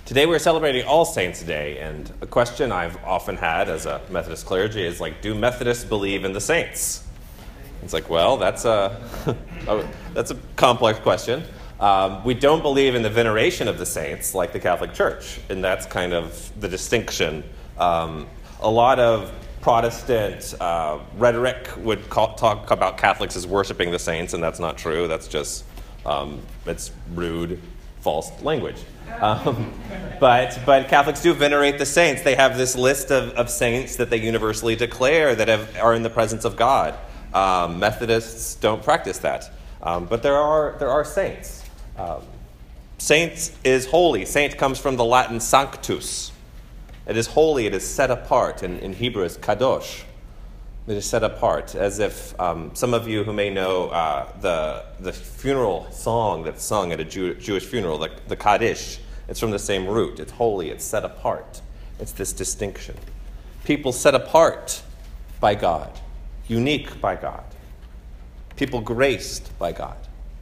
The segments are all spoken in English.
Today we're celebrating All Saints' Day, and a question I've often had as a Methodist clergy is like, do Methodists believe in the saints? It's like, well, that's a complex question. We don't believe in the veneration of the saints like the Catholic Church, and that's kind of the distinction. A lot of Protestant rhetoric would talk about Catholics as worshiping the saints, and that's not true. That's just, it's rude, false language. But Catholics do venerate the saints. They have this list of saints that they universally declare that are in the presence of God. Methodists don't practice that. But there are saints. Saint is holy. Saint comes from the Latin sanctus. It is holy. It is set apart. In Hebrew, it's kadosh. It is set apart, as if some of you who may know the funeral song that's sung at a Jewish funeral, the Kaddish, it's from the same root. It's holy. It's set apart. It's this distinction. People set apart by God, unique by God, people graced by God.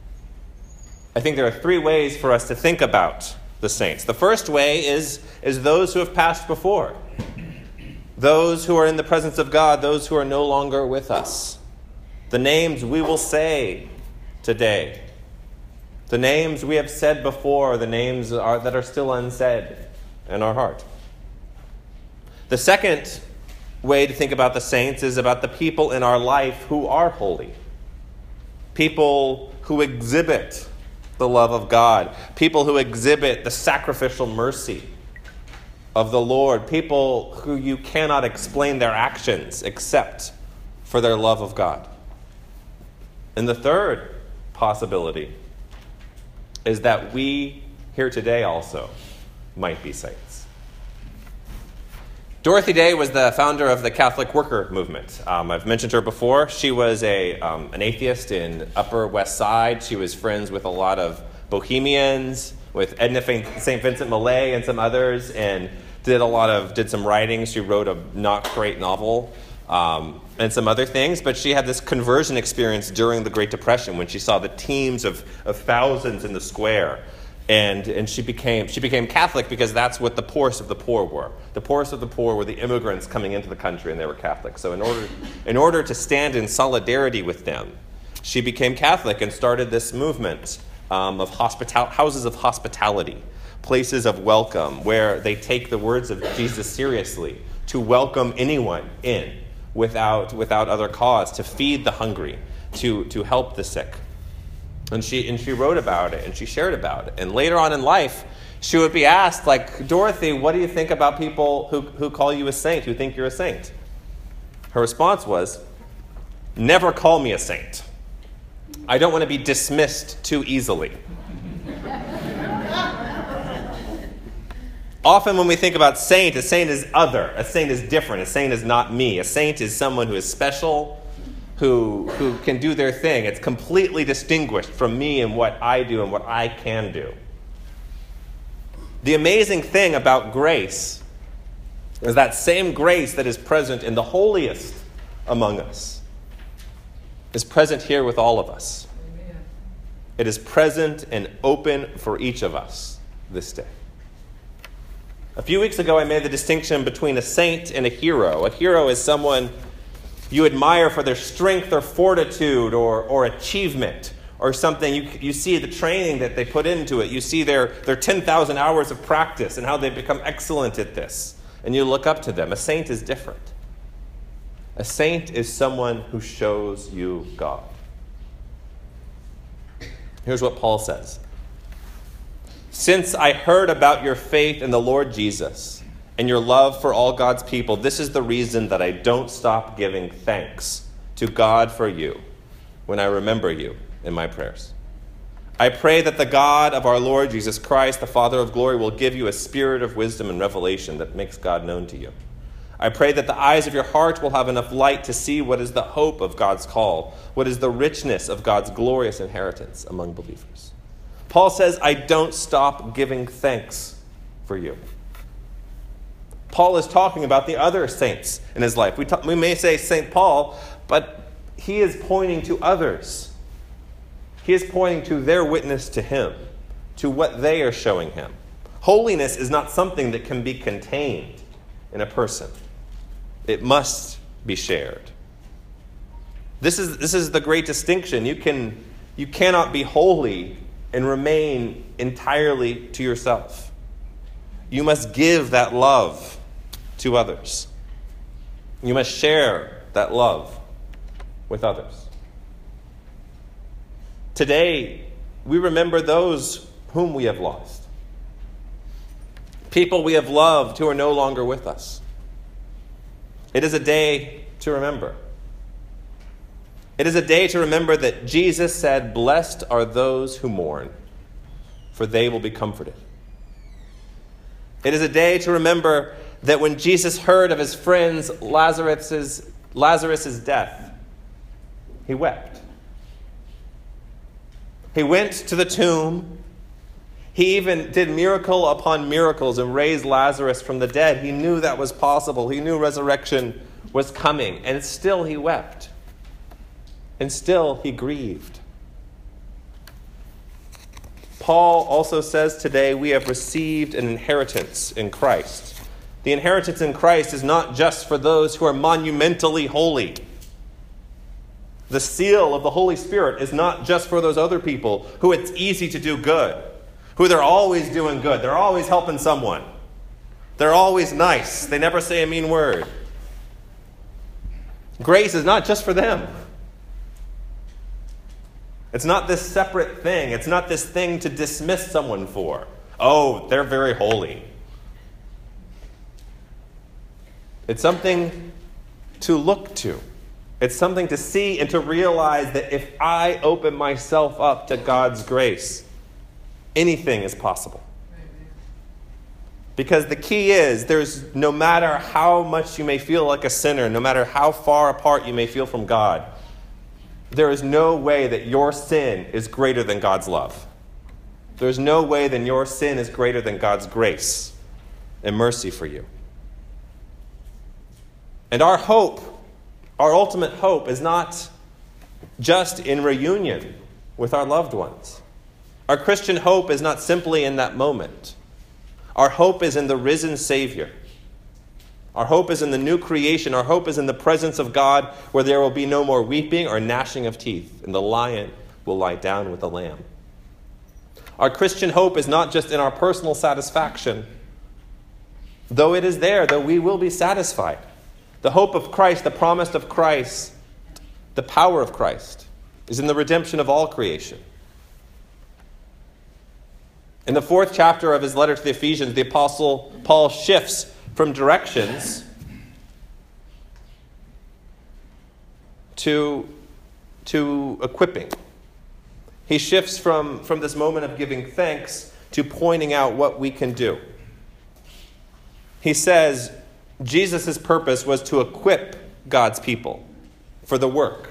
I think there are three ways for us to think about the saints. The first way is those who have passed before. Those who are in the presence of God, those who are no longer with us. The names we will say today. The names we have said before, the names that are still unsaid in our heart. The second way to think about the saints is about the people in our life who are holy. People who exhibit the love of God. People who exhibit the sacrificial mercy of the Lord, people who you cannot explain their actions except for their love of God. And the third possibility is that we here today also might be saints. Dorothy Day was the founder of the Catholic Worker Movement. I've mentioned her before. She was an atheist in Upper West Side. She was friends with a lot of Bohemians, with Edna St. Vincent Millay and some others, and did some writing. She wrote a not great novel and some other things, but she had this conversion experience during the Great Depression when she saw the teams of thousands in the square, and she became Catholic because that's what the poorest of the poor were. The poorest of the poor were the immigrants coming into the country, and they were Catholic. So in order to stand in solidarity with them, she became Catholic and started this movement of houses of hospitality. Places of welcome, where they take the words of Jesus seriously, to welcome anyone in without other cause, to feed the hungry, to help the sick. And she wrote about it, and she shared about it. And later on in life, she would be asked, like, Dorothy, what do you think about people who call you a saint, who think you're a saint? Her response was, never call me a saint. I don't want to be dismissed too easily. Often when we think about saint, a saint is other. A saint is different. A saint is not me. A saint is someone who is special, who can do their thing. It's completely distinguished from me and what I do and what I can do. The amazing thing about grace is that same grace that is present in the holiest among us is present here with all of us. Amen. It is present and open for each of us this day. A few weeks ago, I made the distinction between a saint and a hero. A hero is someone you admire for their strength or fortitude or achievement or something. You see the training that they put into it. You see their 10,000 hours of practice and how they become excellent at this. And you look up to them. A saint is different. A saint is someone who shows you God. Here's what Paul says. Since I heard about your faith in the Lord Jesus and your love for all God's people, this is the reason that I don't stop giving thanks to God for you when I remember you in my prayers. I pray that the God of our Lord Jesus Christ, the Father of glory, will give you a spirit of wisdom and revelation that makes God known to you. I pray that the eyes of your heart will have enough light to see what is the hope of God's call, what is the richness of God's glorious inheritance among believers. Paul says, I don't stop giving thanks for you. Paul is talking about the other saints in his life. We may say St. Paul, but he is pointing to others. He is pointing to their witness to him, to what they are showing him. Holiness is not something that can be contained in a person. It must be shared. This is the great distinction. You cannot be holy and remain entirely to yourself. You must give that love to others. You must share that love with others. Today, we remember those whom we have lost. People we have loved who are no longer with us. It is a day to remember. It is a day to remember that Jesus said, "Blessed are those who mourn, for they will be comforted." It is a day to remember that when Jesus heard of his friend Lazarus' death, he wept. He went to the tomb. He even did miracle upon miracles and raised Lazarus from the dead. He knew that was possible. He knew resurrection was coming. And still he wept. And still he grieved. Paul also says today we have received an inheritance in Christ. The inheritance in Christ is not just for those who are monumentally holy. The seal of the Holy Spirit is not just for those other people who it's easy to do good, who they're always doing good. They're always helping someone. They're always nice. They never say a mean word. Grace is not just for them. It's not this separate thing. It's not this thing to dismiss someone for. Oh, they're very holy. It's something to look to. It's something to see and to realize that if I open myself up to God's grace, anything is possible. Because the key is, there's no matter how much you may feel like a sinner, no matter how far apart you may feel from God, there is no way that your sin is greater than God's love. There's no way that your sin is greater than God's grace and mercy for you. And our hope, our ultimate hope, is not just in reunion with our loved ones. Our Christian hope is not simply in that moment. Our hope is in the risen Savior. Our hope is in the new creation. Our hope is in the presence of God, where there will be no more weeping or gnashing of teeth, and the lion will lie down with the lamb. Our Christian hope is not just in our personal satisfaction, though it is there, though we will be satisfied. The hope of Christ, the promise of Christ, the power of Christ is in the redemption of all creation. In the 4th chapter of his letter to the Ephesians, the Apostle Paul shifts from directions to equipping. He shifts from this moment of giving thanks to pointing out what we can do. He says Jesus' purpose was to equip God's people for the work.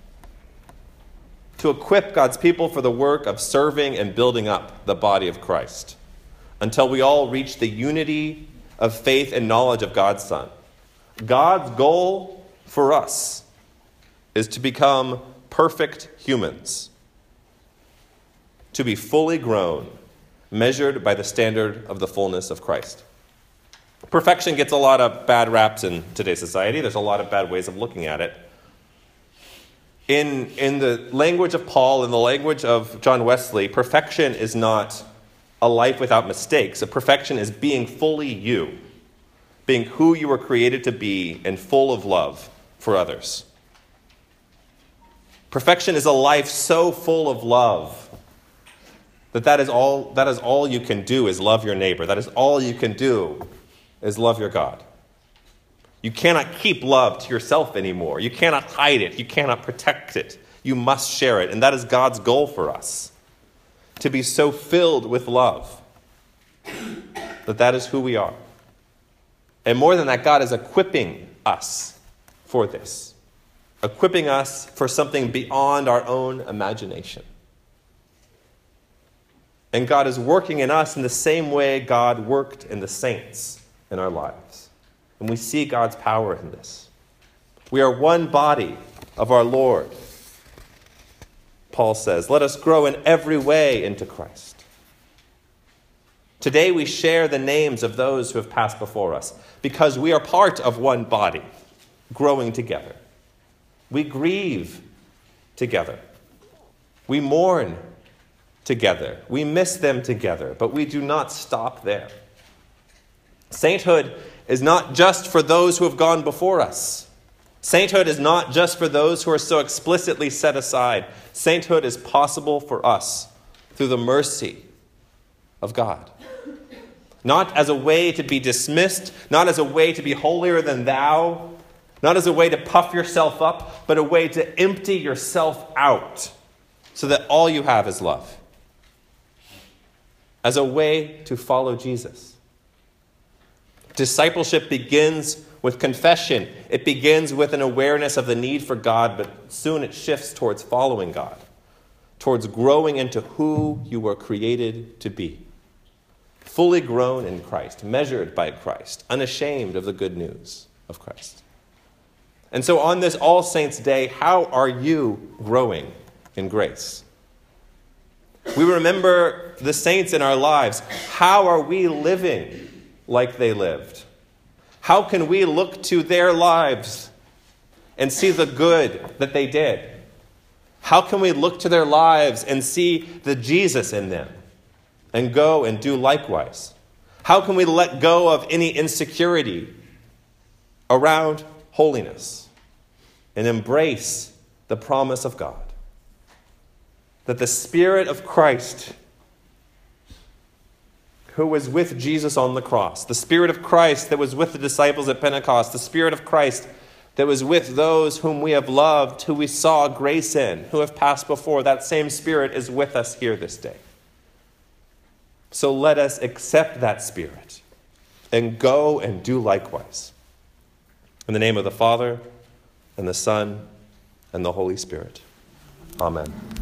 To equip God's people for the work of serving and building up the body of Christ until we all reach the unity of faith and knowledge of God's Son. God's goal for us is to become perfect humans, to be fully grown, measured by the standard of the fullness of Christ. Perfection gets a lot of bad raps in today's society. There's a lot of bad ways of looking at it. In the language of Paul, in the language of John Wesley, perfection is not a life without mistakes. A perfection is being fully you, being who you were created to be and full of love for others. Perfection is a life so full of love that is all you can do is love your neighbor. That is all you can do is love your God. You cannot keep love to yourself anymore. You cannot hide it. You cannot protect it. You must share it. And that is God's goal for us, to be so filled with love that is who we are. And more than that, God is equipping us for this, equipping us for something beyond our own imagination. And God is working in us in the same way God worked in the saints in our lives. And we see God's power in this. We are one body of our Lord. Paul says, let us grow in every way into Christ. Today we share the names of those who have passed before us because we are part of one body, growing together. We grieve together. We mourn together. We miss them together, but we do not stop there. Sainthood is not just for those who have gone before us. Sainthood is not just for those who are so explicitly set aside. Sainthood is possible for us through the mercy of God. Not as a way to be dismissed, not as a way to be holier than thou, not as a way to puff yourself up, but a way to empty yourself out so that all you have is love. As a way to follow Jesus. Discipleship begins with confession. It begins with an awareness of the need for God, but soon it shifts towards following God, towards growing into who you were created to be. Fully grown in Christ, measured by Christ, unashamed of the good news of Christ. And so on this All Saints' Day, how are you growing in grace? We remember the saints in our lives. How are we living like they lived? How can we look to their lives and see the good that they did? How can we look to their lives and see the Jesus in them and go and do likewise? How can we let go of any insecurity around holiness and embrace the promise of God? That the Spirit of Christ, who was with Jesus on the cross, the Spirit of Christ that was with the disciples at Pentecost, the Spirit of Christ that was with those whom we have loved, who we saw grace in, who have passed before, that same Spirit is with us here this day. So let us accept that Spirit and go and do likewise. In the name of the Father, and the Son, and the Holy Spirit. Amen.